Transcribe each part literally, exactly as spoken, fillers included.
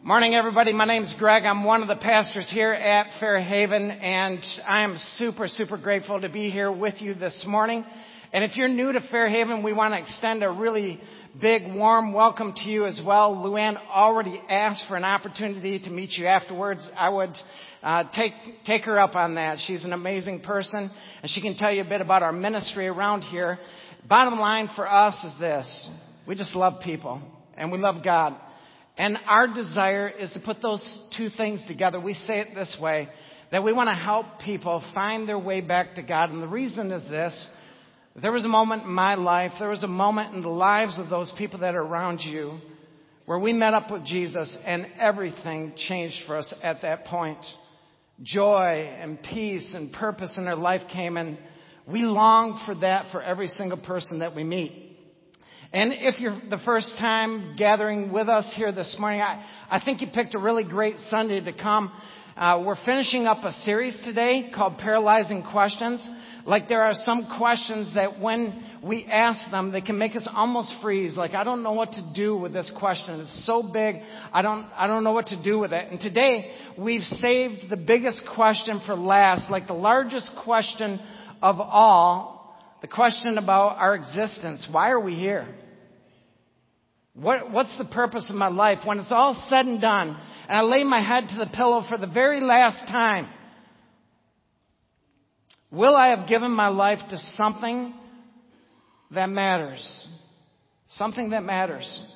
Morning, everybody. My name's Greg. I'm one of the pastors here at Fairhaven, and I am super, super grateful to be here with you this morning. And if you're new to Fairhaven, we want to extend a really big, warm welcome to you as well. Luann already asked for an opportunity to meet you afterwards. I would uh, take take her up on that. She's an amazing person, and she can tell you a bit about our ministry around here. Bottom line for us is this: we just love people, and we love God. And our desire is to put those two things together. We say it this way, that we want to help people find their way back to God. And the reason is this: there was a moment in my life, there was a moment in the lives of those people that are around you where we met up with Jesus and everything changed for us at that point. Joy and peace and purpose in our life came, and we long for that for every single person that we meet. And if you're the first time gathering with us here this morning, I, I think you picked a really great Sunday to come. Uh, we're finishing up a series today called Paralyzing Questions. Like, there are some questions that when we ask them, they can make us almost freeze. Like, I don't know what to do with this question. It's so big. I don't, I don't know what to do with it. And today we've saved the biggest question for last, like the largest question of all, the question about our existence. Why are we here? What, what's the purpose of my life? When it's all said and done, and I lay my head to the pillow for the very last time, will I have given my life to something that matters? Something that matters.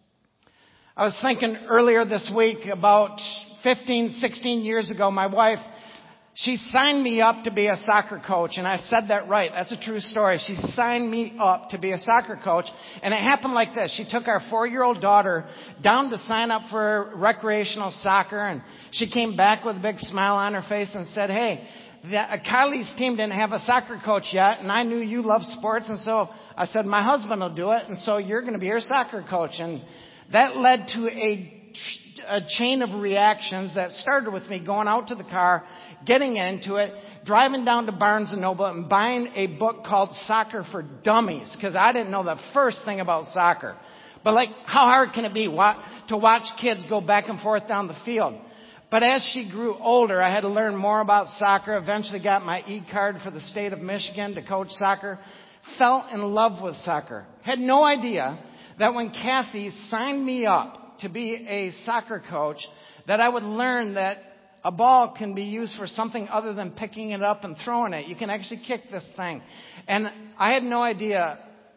I was thinking earlier this week, about fifteen, sixteen years ago, my wife, she signed me up to be a soccer coach, and I said that right. That's a true story. She signed me up to be a soccer coach, and it happened like this. She took our four-year-old daughter down to sign up for recreational soccer, and she came back with a big smile on her face and said, "Hey, the, uh, Kylie's team didn't have a soccer coach yet, and I knew you love sports, and so I said, my husband will do it, and so you're going to be her soccer coach." And that led to a a chain of reactions that started with me going out to the car, getting into it, driving down to Barnes and Noble and buying a book called Soccer for Dummies, because I didn't know the first thing about soccer. But like, how hard can it be to watch kids go back and forth down the field? But as she grew older, I had to learn more about soccer. Eventually got my e-card for the state of Michigan to coach soccer. Fell in love with soccer. Had no idea that when Kathy signed me up to be a soccer coach, that I would learn that a ball can be used for something other than picking it up and throwing it. You can actually kick this thing. And I had no idea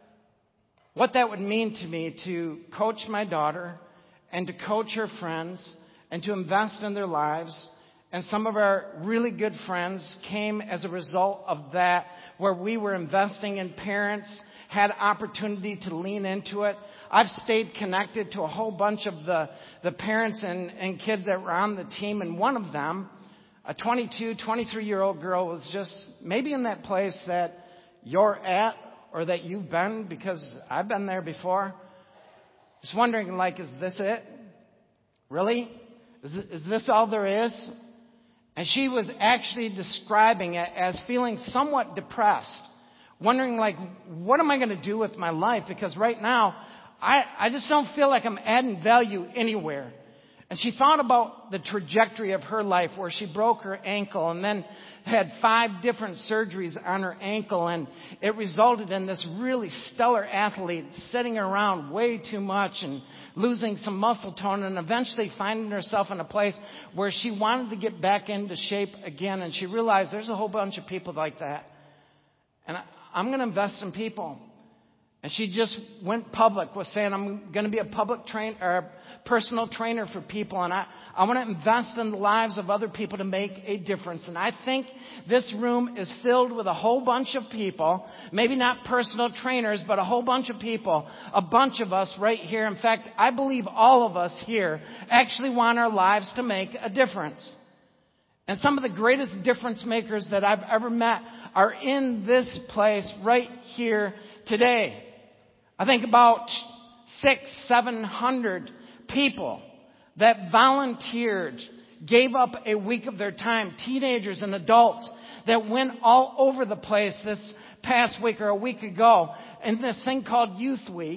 what that would mean to me to coach my daughter and to coach her friends and to invest in their lives. And some of our really good friends came as a result of that, where we were investing in parents, had opportunity to lean into it. I've stayed connected to a whole bunch of the, the parents and, and kids that were on the team. And one of them, a twenty-two, twenty-three-year-old girl, was just maybe in that place that you're at or that you've been, because I've been there before. Just wondering, like, is this it? Really? Is, is this all there is? And she was actually describing it as feeling somewhat depressed, wondering, like, what am I going to do with my life? Because right now, I, I just don't feel like I'm adding value anywhere. And she thought about the trajectory of her life, where she broke her ankle and then had five different surgeries on her ankle. And it resulted in this really stellar athlete sitting around way too much and losing some muscle tone, and eventually finding herself in a place where she wanted to get back into shape again. And she realized there's a whole bunch of people like that. And I, I'm going to invest in people. And she just went public with saying, I'm going to be a public train or a personal trainer for people. And I, I want to invest in the lives of other people to make a difference. And I think this room is filled with a whole bunch of people, maybe not personal trainers, but a whole bunch of people, a bunch of us right here. In fact, I believe all of us here actually want our lives to make a difference. And some of the greatest difference makers that I've ever met are in this place right here today. I think about six, seven hundred people that volunteered, gave up a week of their time, teenagers and adults that went all over the place this past week or a week ago in this thing called Youth Week,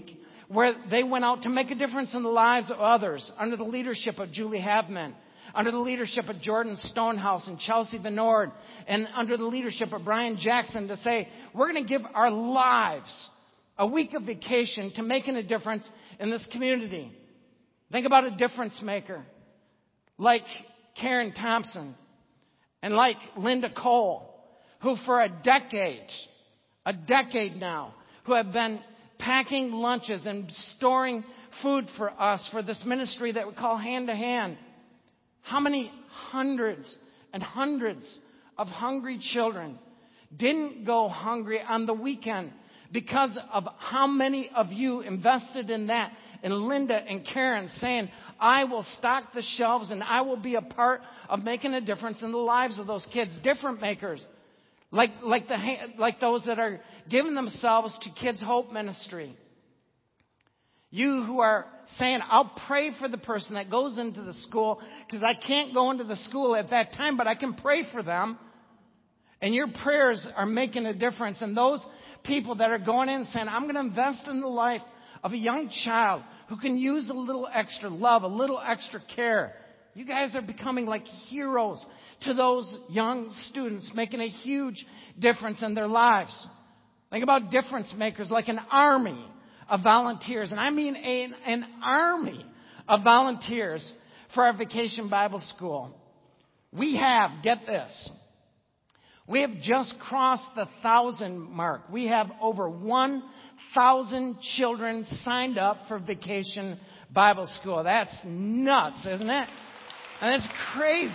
where they went out to make a difference in the lives of others under the leadership of Julie Havman, under the leadership of Jordan Stonehouse and Chelsea Venord, and under the leadership of Brian Jackson, to say, we're going to give our lives a week of vacation to making a difference in this community. Think about a difference maker like Karen Thompson and like Linda Cole, who for a decade, a decade now, who have been packing lunches and storing food for us for this ministry that we call Hand to Hand. How many hundreds and hundreds of hungry children didn't go hungry on the weekend because of how many of you invested in that? And Linda and Karen saying, I will stock the shelves and I will be a part of making a difference in the lives of those kids. Different makers. Like, like, the, like those that are giving themselves to Kids Hope Ministry. You who are saying, I'll pray for the person that goes into the school because I can't go into the school at that time, but I can pray for them. And your prayers are making a difference. And those people that are going in and saying, I'm going to invest in the life of a young child who can use a little extra love, a little extra care. You guys are becoming like heroes to those young students, making a huge difference in their lives. Think about difference makers like an army of volunteers. And I mean a, an army of volunteers for our Vacation Bible School. We have, get this, we have just crossed the thousand mark. We have over one thousand children signed up for Vacation Bible School. That's nuts, isn't it? And it's crazy.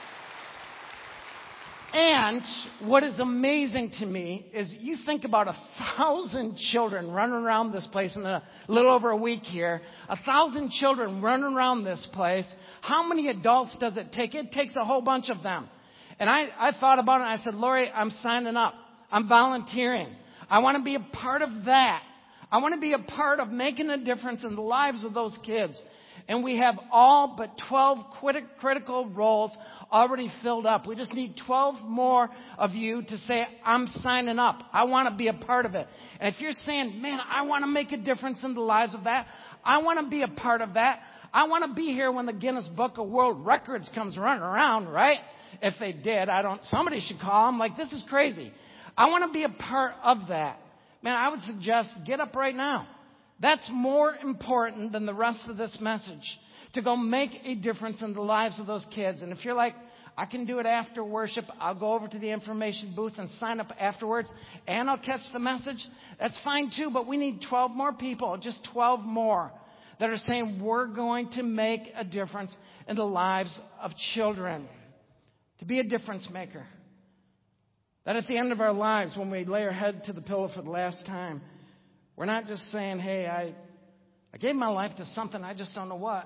And what is amazing to me is you think about a thousand children running around this place in a little over a week here. A thousand children running around this place. How many adults does it take? It takes a whole bunch of them. And I, I thought about it and I said, Lori, I'm signing up. I'm volunteering. I want to be a part of that. I want to be a part of making a difference in the lives of those kids. And we have all but twelve crit- critical roles already filled up. We just need twelve more of you to say, I'm signing up. I want to be a part of it. And if you're saying, man, I want to make a difference in the lives of that. I want to be a part of that. I want to be here when the Guinness Book of World Records comes running around, right? If they did, I don't, somebody should call them like, this is crazy. I want to be a part of that. Man, I would suggest get up right now. That's more important than the rest of this message. To go make a difference in the lives of those kids. And if you're like, I can do it after worship, I'll go over to the information booth and sign up afterwards, and I'll catch the message, that's fine too. But we need twelve more people, just twelve more, that are saying we're going to make a difference in the lives of children. To be a difference maker. That at the end of our lives, when we lay our head to the pillow for the last time, we're not just saying, hey, I, I gave my life to something, I just don't know what.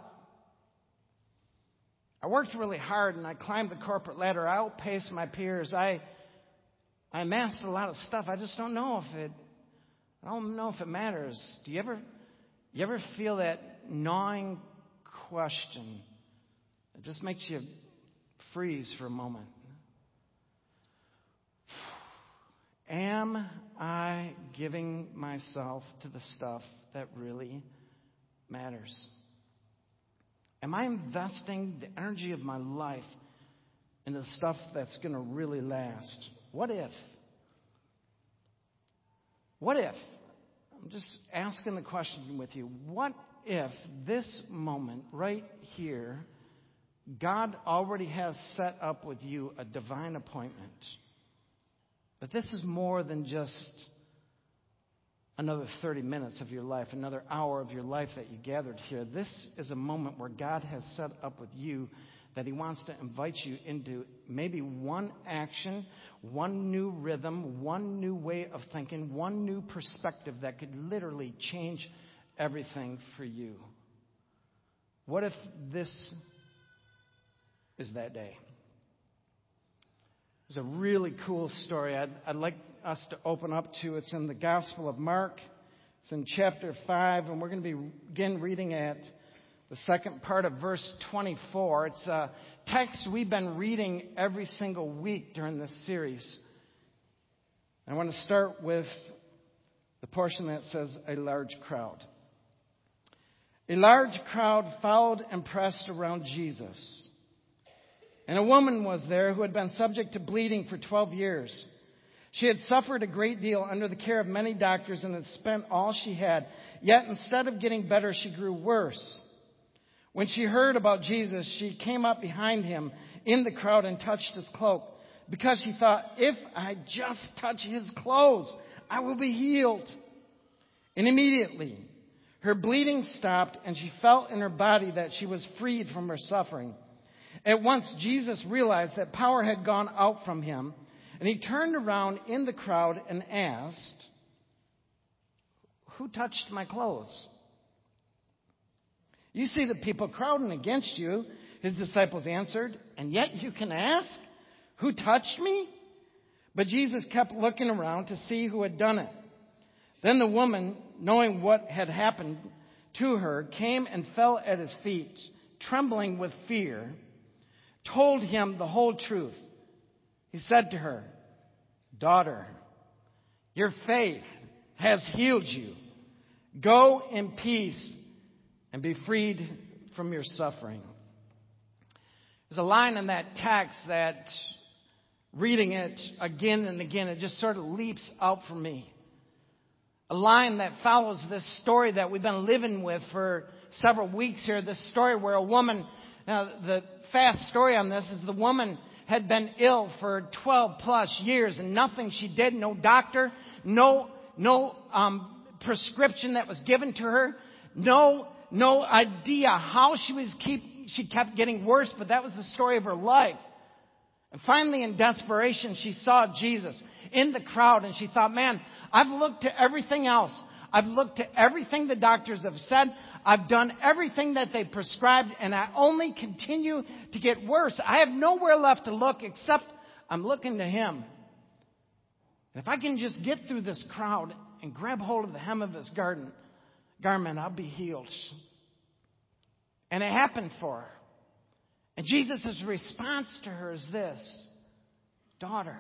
I worked really hard and I climbed the corporate ladder. I outpaced my peers. I, I amassed a lot of stuff. I just don't know if it, I don't know if it matters. Do you ever, you ever feel that gnawing question that just makes you freeze for a moment? Am I giving myself to the stuff that really matters? Am I investing the energy of my life into the stuff that's going to really last? What if? What if? I'm just asking the question with you. What if this moment right here, God already has set up with you a divine appointment? But this is more than just another thirty minutes of your life, another hour of your life that you gathered here. This is a moment where God has set up with you that He wants to invite you into maybe one action, one new rhythm, one new way of thinking, one new perspective that could literally change everything for you. What if this is that day? There's a really cool story I'd, I'd like us to open up to. It's in the Gospel of Mark. It's in chapter five, and we're going to be again reading at the second part of verse twenty-four. It's a text we've been reading every single week during this series. I want to start with the portion that says a large crowd. A large crowd followed and pressed around Jesus. And a woman was there who had been subject to bleeding for twelve years. She had suffered a great deal under the care of many doctors and had spent all she had. Yet instead of getting better, she grew worse. When she heard about Jesus, she came up behind him in the crowd and touched his cloak, because she thought, if I just touch his clothes, I will be healed. And immediately her bleeding stopped, and she felt in her body that she was freed from her suffering. At once Jesus realized that power had gone out from him, and he turned around in the crowd and asked, "Who touched my clothes?" "You see the people crowding against you," his disciples answered, "and yet you can ask, 'Who touched me?'" But Jesus kept looking around to see who had done it. Then the woman, knowing what had happened to her, came and fell at his feet, trembling with fear, told him the whole truth. He said to her, "Daughter, your faith has healed you. Go in peace and be freed from your suffering." There's a line in that text that, reading it again and again, it just sort of leaps out for me. A line that follows this story that we've been living with for several weeks here. This story where a woman, now the fast story on this is the woman had been ill for twelve plus years and nothing she did, no doctor, no no um, prescription that was given to her, no no idea how she was keep she kept getting worse, but that was the story of her life. And finally, in desperation, she saw Jesus in the crowd and she thought, man, I've looked to everything else. I've looked to everything the doctors have said. I've done everything that they prescribed, and I only continue to get worse. I have nowhere left to look except I'm looking to him. And if I can just get through this crowd and grab hold of the hem of his garden, garment, I'll be healed. And it happened for her. And Jesus' response to her is this: "Daughter,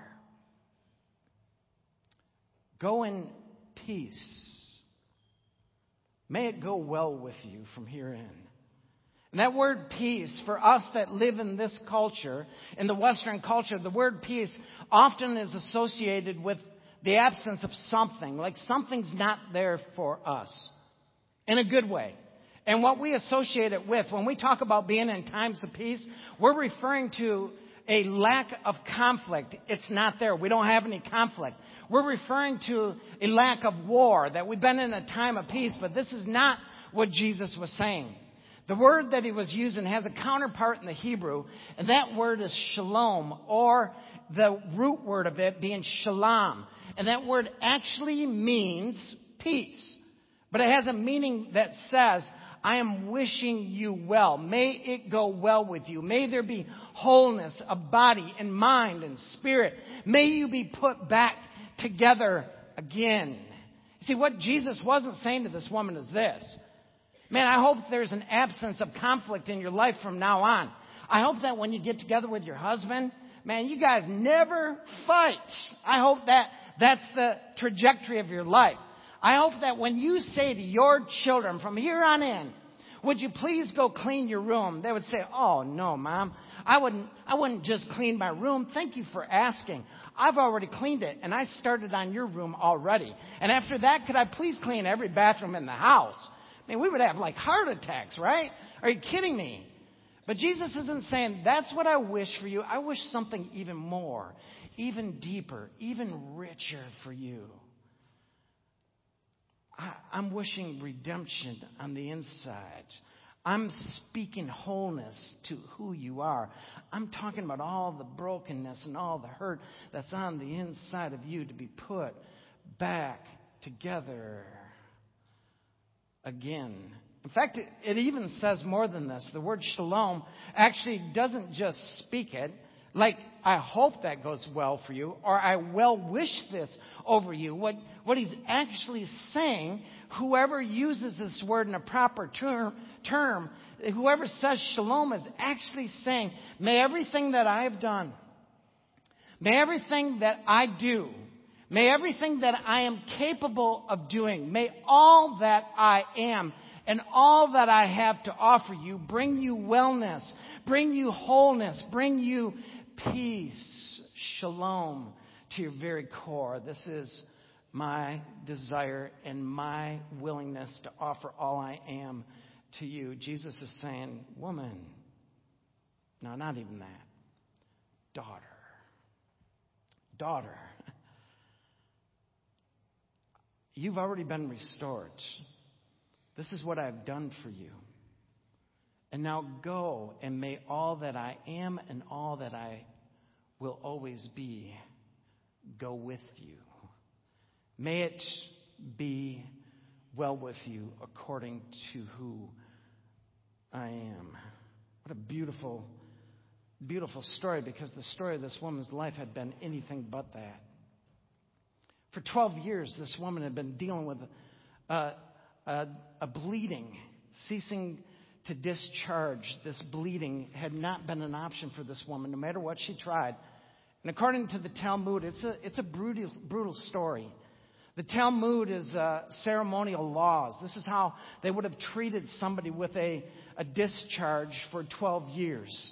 go in peace. May it go well with you from here in." And that word peace, for us that live in this culture, in the Western culture, the word peace often is associated with the absence of something, like something's not there for us, in a good way. And what we associate it with, when we talk about being in times of peace, we're referring to a lack of conflict. It's not there. We don't have any conflict. We're referring to a lack of war, that we've been in a time of peace, but this is not what Jesus was saying. The word that he was using has a counterpart in the Hebrew, and that word is shalom, or the root word of it being shalom. And that word actually means peace. But it has a meaning that says, I am wishing you well. May it go well with you. May there be wholeness of body and mind and spirit. May you be put back together again. See, what Jesus wasn't saying to this woman is this: man, I hope there's an absence of conflict in your life from now on. I hope that when you get together with your husband, man, you guys never fight. I hope that that's the trajectory of your life. I hope that when you say to your children from here on in, would you please go clean your room? They would say, oh, no, Mom, I wouldn't, I wouldn't just clean my room. Thank you for asking. I've already cleaned it, and I started on your room already. And after that, could I please clean every bathroom in the house? I mean, we would have like heart attacks, right? Are you kidding me? But Jesus isn't saying, that's what I wish for you. I wish something even more, even deeper, even richer for you. I, I'm wishing redemption on the inside. I'm speaking wholeness to who you are. I'm talking about all the brokenness and all the hurt that's on the inside of you to be put back together again. In fact, it, it even says more than this. The word shalom actually doesn't just speak it like, I hope that goes well for you, or I well wish this over you. What, what he's actually saying, whoever uses this word in a proper term, term, whoever says shalom is actually saying, may everything that I have done, may everything that I do, may everything that I am capable of doing, may all that I am and all that I have to offer you, bring you wellness, bring you wholeness, bring you peace, shalom to your very core. This is my desire and my willingness to offer all I am to you. Jesus is saying, woman, no, not even that. Daughter. Daughter. You've already been restored. This is what I've done for you. And now go, and may all that I am and all that I will always be go with you. May it be well with you according to who I am. What a beautiful, beautiful story, because the story of this woman's life had been anything but that. For twelve years, this woman had been dealing with a, a, a bleeding, ceasing to discharge. This bleeding had not been an option for this woman, no matter what she tried. And according to the Talmud, it's a, it's a brutal, brutal story. The Talmud is uh, ceremonial laws. This is how they would have treated somebody with a, a discharge for twelve years.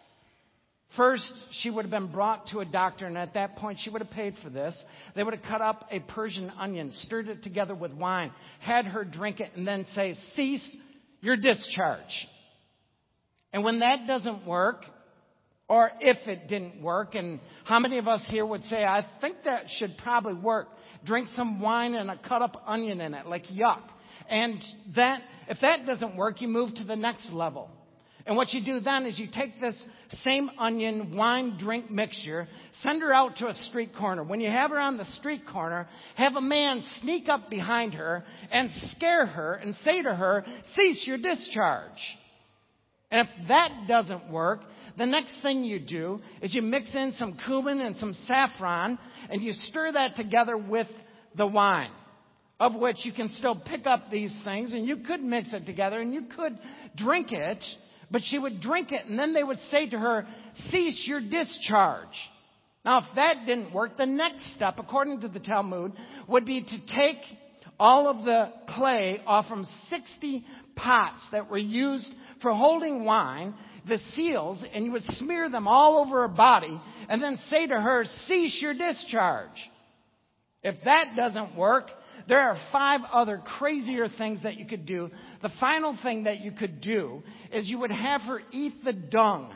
First, she would have been brought to a doctor, and at that point, she would have paid for this. They would have cut up a Persian onion, stirred it together with wine, had her drink it, and then say, cease your discharge. And when that doesn't work, or if it didn't work, and how many of us here would say, I think that should probably work. Drink some wine and a cut up onion in it, like yuck. And that, if that doesn't work, you move to the next level. And what you do then is you take this same onion wine drink mixture, send her out to a street corner. When you have her on the street corner, have a man sneak up behind her and scare her and say to her, cease your discharge. And if that doesn't work, the next thing you do is you mix in some cumin and some saffron, and you stir that together with the wine, of which you can still pick up these things, and you could mix it together, and you could drink it, but she would drink it, and then they would say to her, cease your discharge. Now, if that didn't work, the next step, according to the Talmud, would be to take all of the clay off from sixty pots that were used for holding wine, the seals, and you would smear them all over her body, and then say to her, cease your discharge. If that doesn't work, there are five other crazier things that you could do. The final thing that you could do is you would have her eat the dung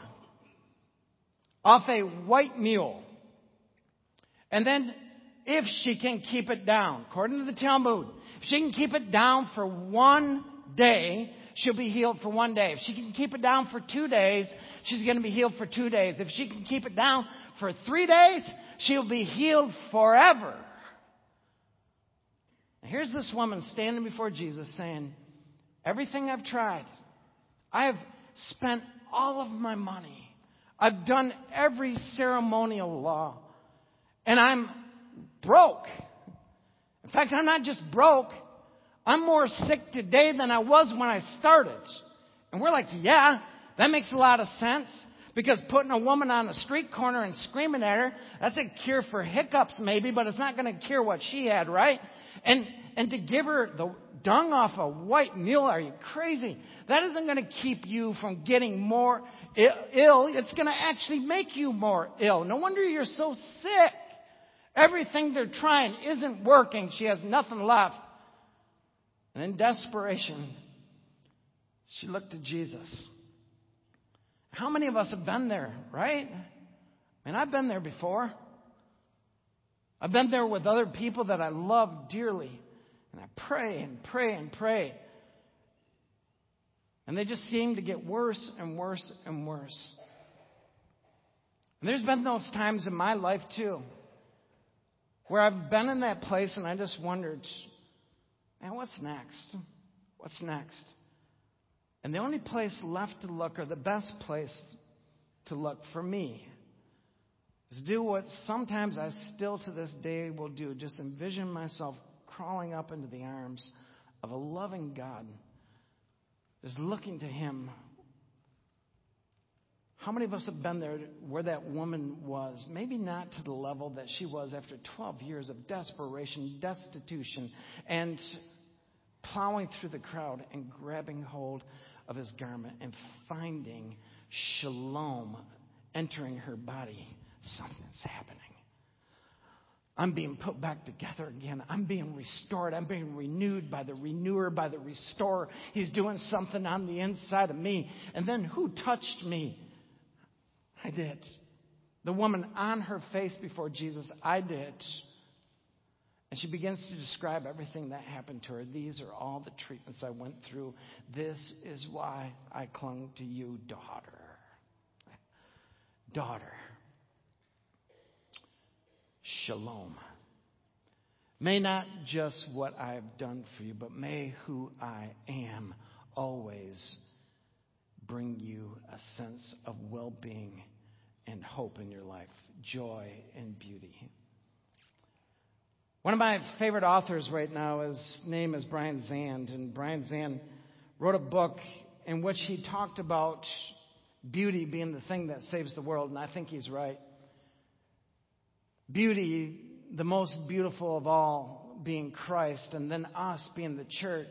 off a white mule. And then, if she can keep it down, according to the Talmud, if she can keep it down for one day, she'll be healed for one day. If she can keep it down for two days, she's going to be healed for two days. If she can keep it down for three days, she'll be healed forever. And here's this woman standing before Jesus saying, everything I've tried, I have spent all of my money. I've done every ceremonial law. And I'm broke. In fact, I'm not just broke. I'm more sick today than I was when I started. And we're like, yeah, that makes a lot of sense. Because putting a woman on a street corner and screaming at her, that's a cure for hiccups maybe, but it's not going to cure what she had, right? And and to give her the dung off a white mule, are you crazy? That isn't going to keep you from getting more ill. It's going to actually make you more ill. No wonder you're so sick. Everything they're trying isn't working. She has nothing left. And in desperation, she looked to Jesus. How many of us have been there, right? I mean, I've been there before. I've been there with other people that I love dearly. And I pray and pray and pray. And they just seem to get worse and worse and worse. And there's been those times in my life, too, where I've been in that place and I just wondered, man, what's next? What's next? And the only place left to look, or the best place to look for me, is do what sometimes I still to this day will do. Just envision myself crawling up into the arms of a loving God. Just looking to Him. How many of us have been there where that woman was? Maybe not to the level that she was after twelve years of desperation, destitution, and plowing through the crowd and grabbing hold of his garment and finding shalom entering her body. Something's happening. I'm being put back together again. I'm being restored. I'm being renewed by the renewer, by the restorer. He's doing something on the inside of me. And then who touched me? I did. The woman on her face before Jesus, I did. And she begins to describe everything that happened to her. These are all the treatments I went through. This is why I clung to you, daughter. Daughter. Shalom. May not just what I have done for you, but may who I am always bring you a sense of well-being and hope in your life, joy and beauty. One of my favorite authors right now, his name is Brian Zahnd, and Brian Zahnd wrote a book in which he talked about beauty being the thing that saves the world, and I think he's right. Beauty, the most beautiful of all, being Christ, and then us being the church.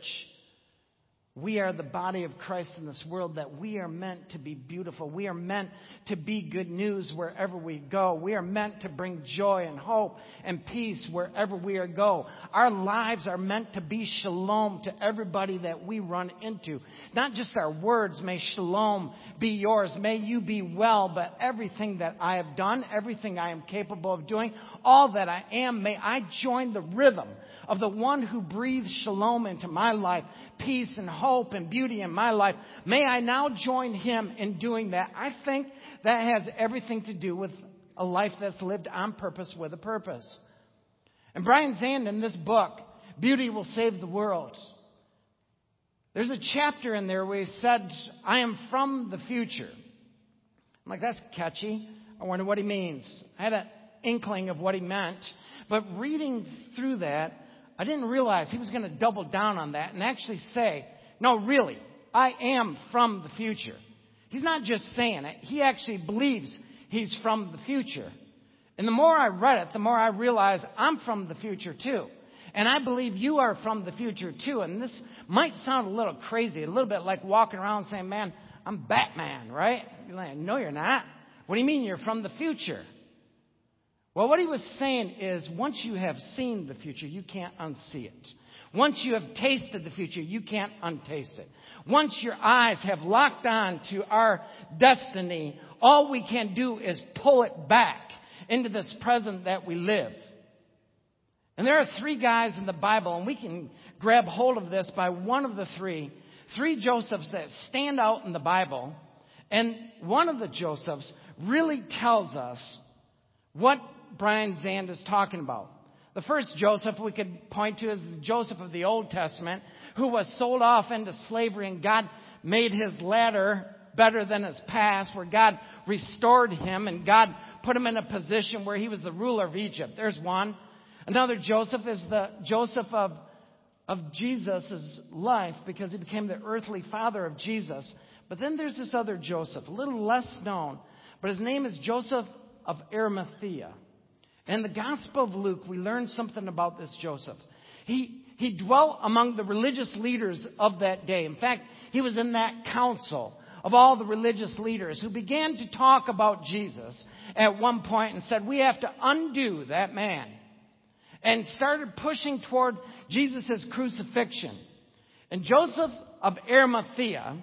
We are the body of Christ in this world, that we are meant to be beautiful. We are meant to be good news wherever we go. We are meant to bring joy and hope and peace wherever we are go. Our lives are meant to be shalom to everybody that we run into. Not just our words, may shalom be yours. May you be well, but everything that I have done, everything I am capable of doing, all that I am, may I join the rhythm of the one who breathes shalom into my life, peace and hope and beauty in my life. May I now join him in doing that. I think that has everything to do with a life that's lived on purpose with a purpose. And Brian Zahnd, in this book, Beauty Will Save the World, there's a chapter in there where he said, I am from the future. I'm like, that's catchy. I wonder what he means. I had an inkling of what he meant. But reading through that, I didn't realize he was going to double down on that and actually say, no, really, I am from the future. He's not just saying it. He actually believes he's from the future. And the more I read it, the more I realize I'm from the future too. And I believe you are from the future too. And this might sound a little crazy, a little bit like walking around saying, man, I'm Batman, right? You're like, no, you're not. What do you mean you're from the future? Well, what he was saying is, once you have seen the future, you can't unsee it. Once you have tasted the future, you can't untaste it. Once your eyes have locked on to our destiny, all we can do is pull it back into this present that we live. And there are three guys in the Bible, and we can grab hold of this by one of the three, three Josephs that stand out in the Bible. And one of the Josephs really tells us what Brian Zahnd is talking about. The first Joseph we could point to is Joseph of the Old Testament, who was sold off into slavery, and God made his latter better than his past, where God restored him and God put him in a position where he was the ruler of Egypt. There's one. Another Joseph is the Joseph of, of Jesus' life, because he became the earthly father of Jesus. But then there's this other Joseph, a little less known, but his name is Joseph of Arimathea. In the Gospel of Luke, we learn something about this Joseph. He, he dwelt among the religious leaders of that day. In fact, he was in that council of all the religious leaders who began to talk about Jesus at one point and said, we have to undo that man. And started pushing toward Jesus' crucifixion. And Joseph of Arimathea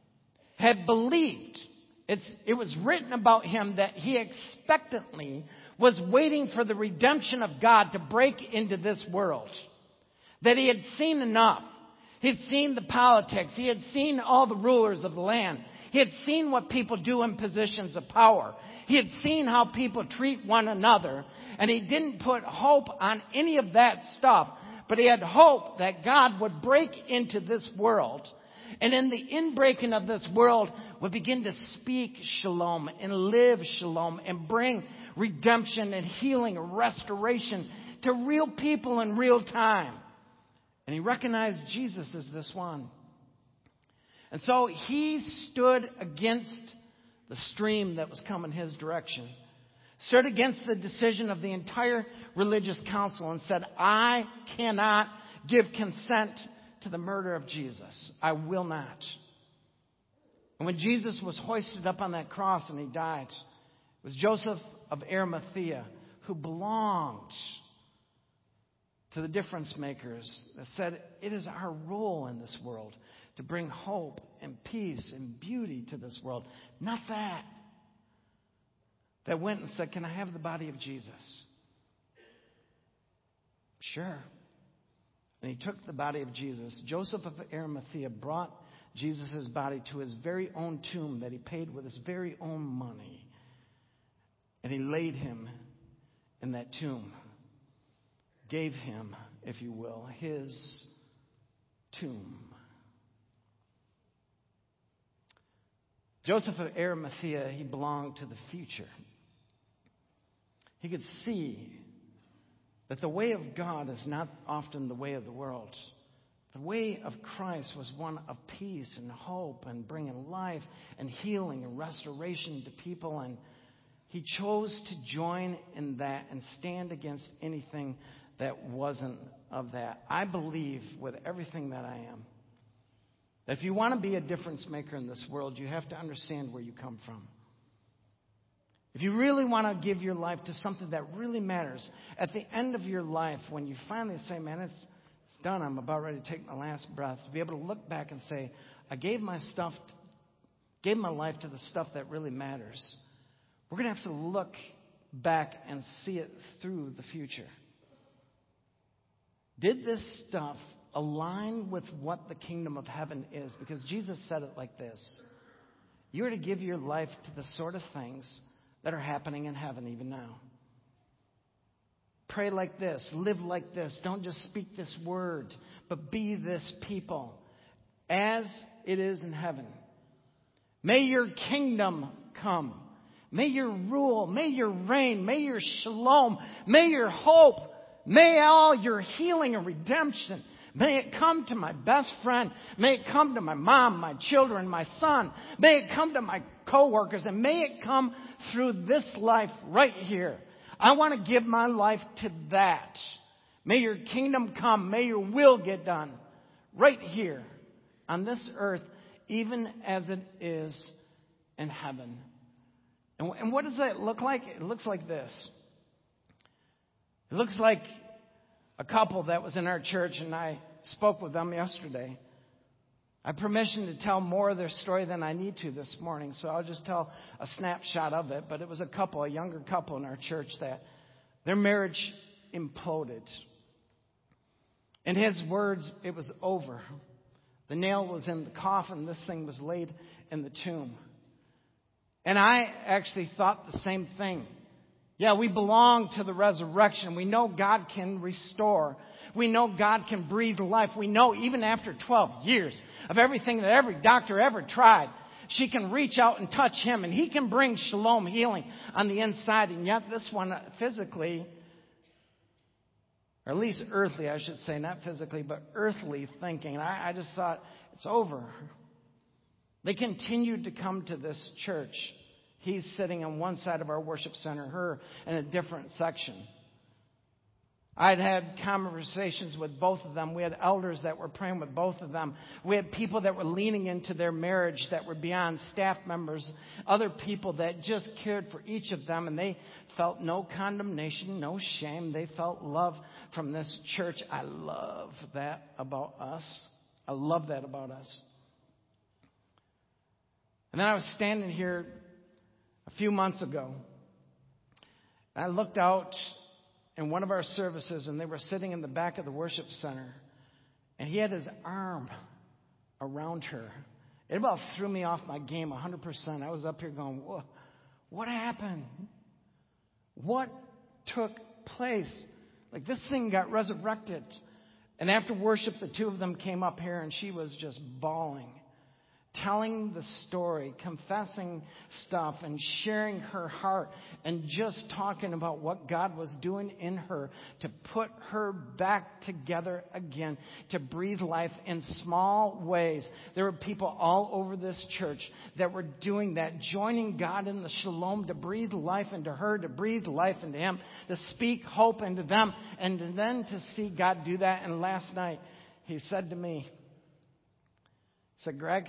had believed, it's, it was written about him that he expectantly was waiting for the redemption of God to break into this world. That he had seen enough. He had seen the politics. He had seen all the rulers of the land. He had seen what people do in positions of power. He had seen how people treat one another. And he didn't put hope on any of that stuff. But he had hope that God would break into this world. And in the inbreaking of this world, would begin to speak shalom and live shalom and bring redemption and healing and restoration to real people in real time. And he recognized Jesus as this one. And so he stood against the stream that was coming his direction. Stood against the decision of the entire religious council and said, I cannot give consent to the murder of Jesus. I will not. And when Jesus was hoisted up on that cross and he died, it was Joseph of Arimathea who belonged to the difference makers that said, it is our role in this world to bring hope and peace and beauty to this world. Not that. That went and said, can I have the body of Jesus? Sure. And he took the body of Jesus. Joseph of Arimathea brought Jesus' body to his very own tomb that he paid with his very own money. And he laid him in that tomb. Gave him, if you will, his tomb. Joseph of Arimathea, he belonged to the future. He could see that the way of God is not often the way of the world. The way of Christ was one of peace and hope and bringing life and healing and restoration to people. And he chose to join in that and stand against anything that wasn't of that. I believe with everything that I am that if you want to be a difference maker in this world, you have to understand where you come from. If you really want to give your life to something that really matters, at the end of your life, when you finally say, man, it's, it's done, I'm about ready to take my last breath, to be able to look back and say, I gave my stuff, gave my life to the stuff that really matters. We're going to have to look back and see it through the future. Did this stuff align with what the kingdom of heaven is? Because Jesus said it like this. You are to give your life to the sort of things that are happening in heaven even now. Pray like this. Live like this. Don't just speak this word, but be this people as it is in heaven. May your kingdom come. May your rule, may your reign, may your shalom, may your hope, may all your healing and redemption, may it come to my best friend. May it come to my mom, my children, my son. May it come to my coworkers, and may it come through this life right here. I want to give my life to that. May your kingdom come. May your will get done right here on this earth, even as it is in heaven. And, and what does that look like? It looks like this. It looks like a couple that was in our church, and I spoke with them yesterday. I have permission to tell more of their story than I need to this morning, so I'll just tell a snapshot of it. But it was a couple, a younger couple in our church, that their marriage imploded. In his words, it was over. The nail was in the coffin. This thing was laid in the tomb. And I actually thought the same thing. Yeah, we belong to the resurrection. We know God can restore. We know God can breathe life. We know even after twelve years of everything that every doctor ever tried, she can reach out and touch him, and he can bring shalom, healing on the inside. And yet this one physically, or at least earthly, I should say, not physically, but earthly thinking. I, I just thought, it's over. They continued to come to this church. He's sitting on one side of our worship center, her in a different section. I'd had conversations with both of them. We had elders that were praying with both of them. We had people that were leaning into their marriage that were beyond staff members. Other people that just cared for each of them. And they felt no condemnation, no shame. They felt love from this church. I love that about us. I love that about us. And then I was standing here a few months ago. I looked out in one of our services, and they were sitting in the back of the worship center, and he had his arm around her. It about threw me off my game one hundred percent. I was up here going, whoa, what happened? What took place? Like, this thing got resurrected. And after worship, the two of them came up here, and she was just bawling, telling the story, confessing stuff, and sharing her heart, and just talking about what God was doing in her to put her back together again, to breathe life in small ways. There were people all over this church that were doing that, joining God in the shalom, to breathe life into her, to breathe life into him, to speak hope into them, and then to see God do that. And last night, he said to me, he said, Greg,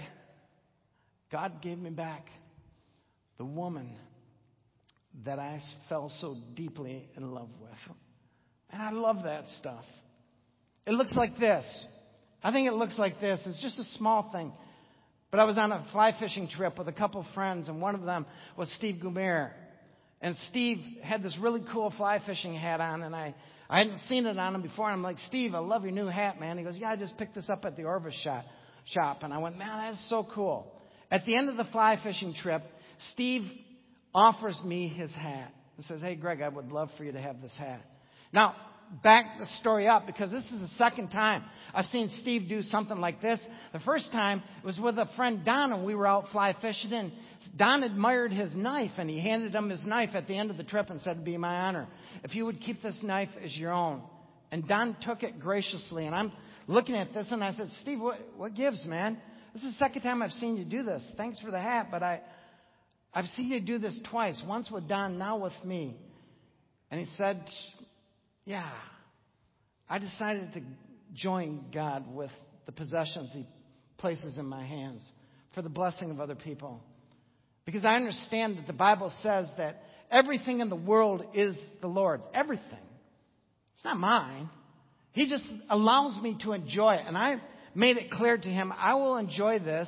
God gave me back the woman that I fell so deeply in love with. And I love that stuff. It looks like this. I think it looks like this. It's just a small thing. But I was on a fly fishing trip with a couple friends, and one of them was Steve Gumer. And Steve had this really cool fly fishing hat on, and I, I hadn't seen it on him before. And I'm like, Steve, I love your new hat, man. He goes, yeah, I just picked this up at the Orvis shop. shop. And I went, man, that's so cool. At the end of the fly fishing trip, Steve offers me his hat and says, hey, Greg, I would love for you to have this hat. Now, back the story up, because this is the second time I've seen Steve do something like this. The first time was with a friend, Don, and we were out fly fishing, and Don admired his knife, and he handed him his knife at the end of the trip and said, it'd be my honor if you would keep this knife as your own. And Don took it graciously, and I'm looking at this, and I said, Steve, what, what gives, man? This is the second time I've seen you do this. Thanks for the hat, but I, I've seen you do this twice, once with Don, now with me. And he said, yeah, I decided to join God with the possessions He places in my hands for the blessing of other people. Because I understand that the Bible says that everything in the world is the Lord's. Everything. It's not mine. He just allows me to enjoy it. And I made it clear to Him, I will enjoy this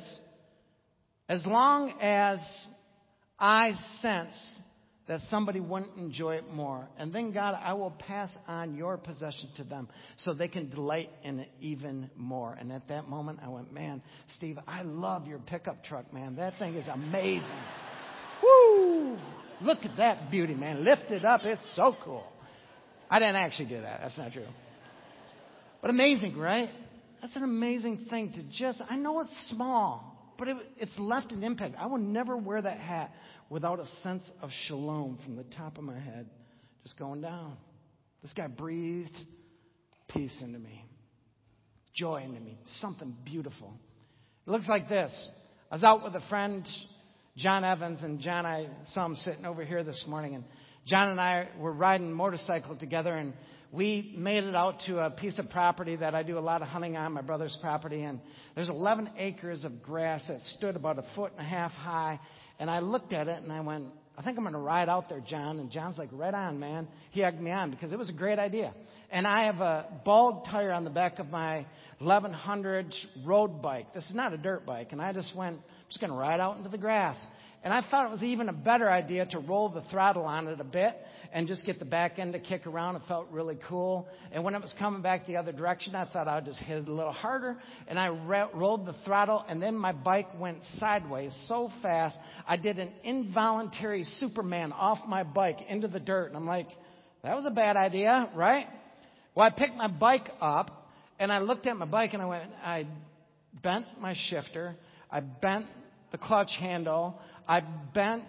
as long as I sense that somebody wouldn't enjoy it more. And then, God, I will pass on your possession to them so they can delight in it even more. And at that moment, I went, man, Steve, I love your pickup truck, man. That thing is amazing. Woo! Look at that beauty, man. Lift it up. It's so cool. I didn't actually do that. That's not true. But amazing, right? That's an amazing thing to just, I know it's small, but it, it's left an impact. I will never wear that hat without a sense of shalom from the top of my head just going down. This guy breathed peace into me, joy into me, something beautiful. It looks like this. I was out with a friend, John Evans, and John, I saw him sitting over here this morning, and John and I were riding a motorcycle together, and we made it out to a piece of property that I do a lot of hunting on, my brother's property, and there's eleven acres of grass that stood about a foot and a half high. And I looked at it and I went, I think I'm going to ride out there, John. And John's like, right on, man. He egged me on because it was a great idea. And I have a bald tire on the back of my eleven hundred road bike. This is not a dirt bike. And I just went, I'm just going to ride out into the grass. And I thought it was even a better idea to roll the throttle on it a bit and just get the back end to kick around. It felt really cool. And when it was coming back the other direction, I thought I would just hit it a little harder. And I ra- rolled the throttle, and then my bike went sideways so fast, I did an involuntary Superman off my bike into the dirt. And I'm like, that was a bad idea, right? Well, I picked my bike up, and I looked at my bike, and I went, I bent my shifter. I bent the clutch handle. I bent,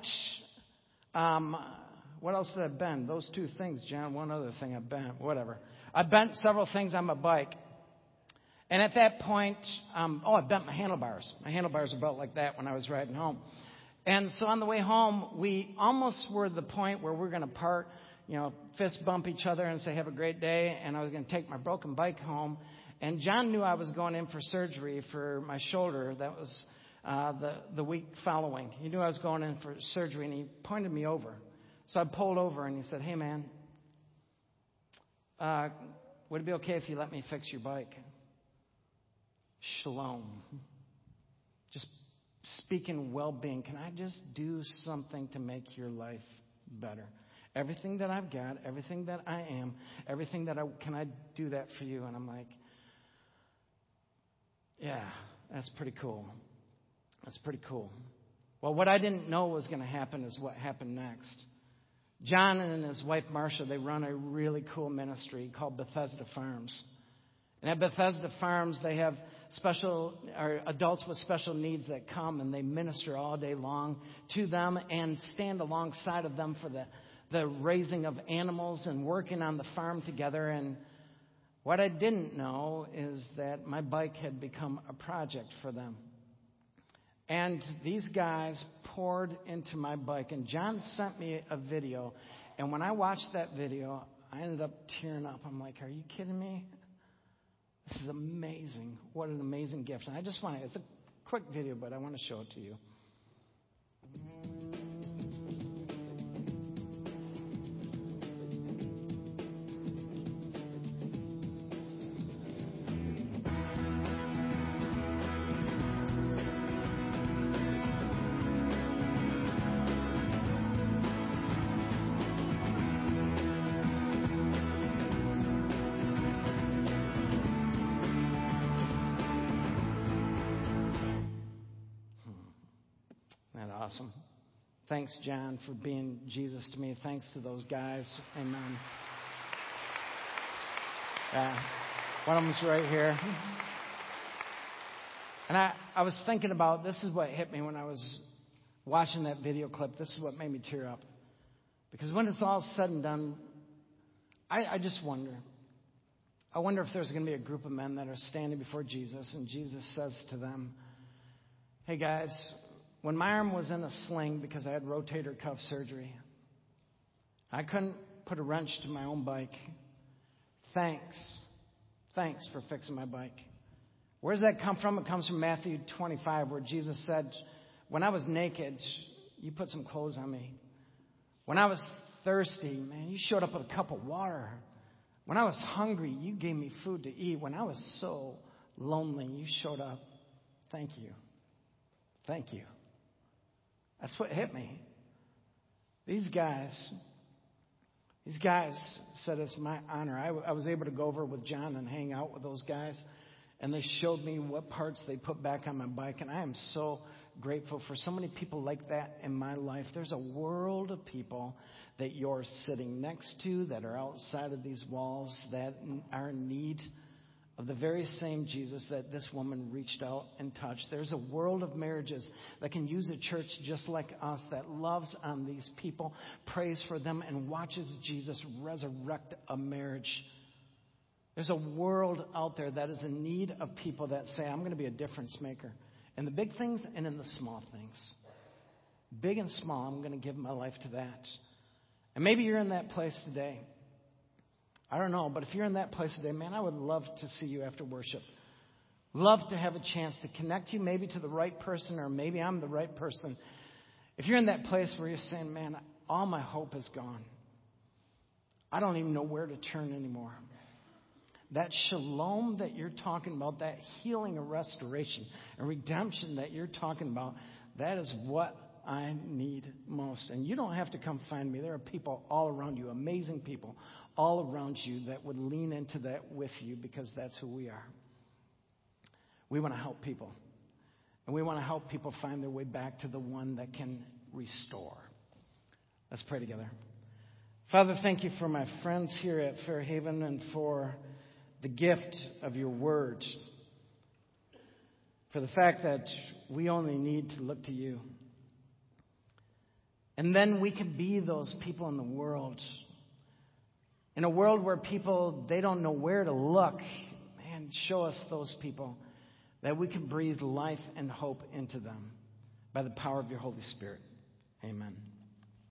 um, what else did I bend? Those two things, John. One other thing I bent, whatever. I bent several things on my bike. And at that point, um, oh, I bent my handlebars. My handlebars were about like that when I was riding home. And so on the way home, we almost were at the point where we're going to part, you know, fist bump each other and say, have a great day. And I was going to take my broken bike home. And John knew I was going in for surgery for my shoulder. That was Uh, the, the week following. He knew I was going in for surgery, and he pointed me over. So I pulled over, and he said, hey, man, uh, would it be okay if you let me fix your bike? Shalom. Just speaking well-being. Can I just do something to make your life better? Everything that I've got, everything that I am, everything that I, can I do that for you? And I'm like, yeah, that's pretty cool. That's pretty cool. Well, what I didn't know was going to happen is what happened next. John and his wife, Marcia, they run a really cool ministry called Bethesda Farms. And at Bethesda Farms, they have special, or adults with special needs that come, and they minister all day long to them and stand alongside of them for the, the raising of animals and working on the farm together. And what I didn't know is that my bike had become a project for them. And these guys poured into my bike. And John sent me a video. And when I watched that video, I ended up tearing up. I'm like, are you kidding me? This is amazing. What an amazing gift. And I just want to, it's a quick video, but I want to show it to you. Awesome. Thanks, John, for being Jesus to me. Thanks to those guys. Amen. Yeah, one of them's right here. And I, I was thinking about, this is what hit me when I was watching that video clip. This is what made me tear up. Because when it's all said and done, I, I just wonder. I wonder if there's going to be a group of men that are standing before Jesus, and Jesus says to them, hey, guys, when my arm was in a sling because I had rotator cuff surgery, I couldn't put a wrench to my own bike. Thanks. Thanks for fixing my bike. Where does that come from? It comes from Matthew twenty-five, where Jesus said, when I was naked, you put some clothes on me. When I was thirsty, man, you showed up with a cup of water. When I was hungry, you gave me food to eat. When I was so lonely, you showed up. Thank you. Thank you. That's what hit me. These guys, these guys said it's my honor. I, I was able to go over with John and hang out with those guys, and they showed me what parts they put back on my bike, and I am so grateful for so many people like that in my life. There's a world of people that you're sitting next to that are outside of these walls that are in need of the very same Jesus that this woman reached out and touched. There's a world of marriages that can use a church just like us that loves on these people, prays for them, and watches Jesus resurrect a marriage. There's a world out there that is in need of people that say, I'm going to be a difference maker in the big things and in the small things. Big and small, I'm going to give my life to that. And maybe you're in that place today. I don't know, but if you're in that place today, man, I would love to see you after worship. Love to have a chance to connect you maybe to the right person, or maybe I'm the right person. If you're in that place where you're saying, man, all my hope is gone. I don't even know where to turn anymore. That shalom that you're talking about, that healing and restoration and redemption that you're talking about, that is what I need most. And you don't have to come find me. There are people all around you, amazing people all around you that would lean into that with you, because that's who we are. We want to help people. And we want to help people find their way back to the one that can restore. Let's pray together. Father, thank you for my friends here at Fairhaven and for the gift of your word. For the fact that we only need to look to you. And then we can be those people in the world. In a world where people, they don't know where to look. Man, show us those people that we can breathe life and hope into them by the power of your Holy Spirit. Amen.